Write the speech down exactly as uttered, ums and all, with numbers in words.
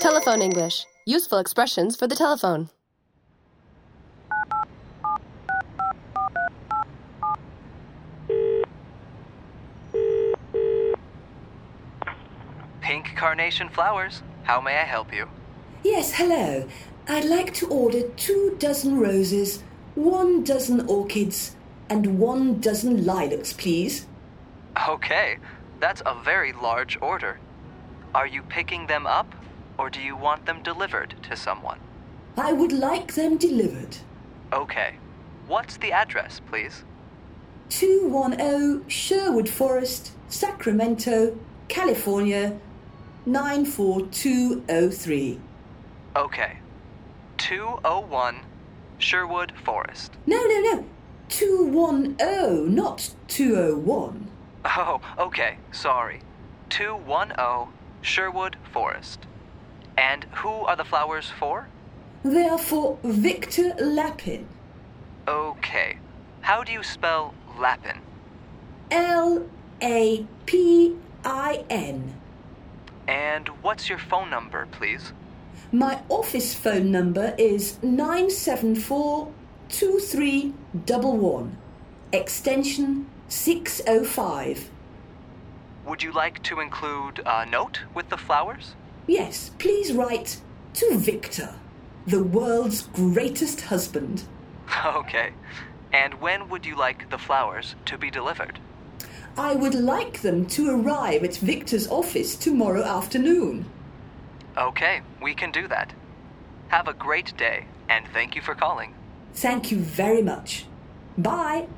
Telephone English. Useful expressions for the telephone. Pink carnation flowers. How may I help you? Yes, hello. I'd like to order two dozen roses, one dozen orchids, and one dozen lilacs, please. Okay, that's a very large order. Are you picking them up, or do you want them delivered to someone? I would like them delivered. Okay. What's the address, please? two ten Sherwood Forest, Sacramento, California, nine four two oh three. Okay. two oh one Sherwood Forest. No, no, no. two ten, not two oh one. Oh, okay. Sorry. two ten Sherwood Forest. And who are the flowers for? They are for Victor Lapin. Okay. How do you spell Lapin? L A P I N. And what's your phone number, please? My office phone number is nine seven four two three one one, extension six oh five. Would you like to include a note with the flowers? Yes, please write to Victor, the world's greatest husband. Okay. And when would you like the flowers to be delivered? I would like them to arrive at Victor's office tomorrow afternoon. Okay, we can do that. Have a great day, and thank you for calling. Thank you very much. Bye.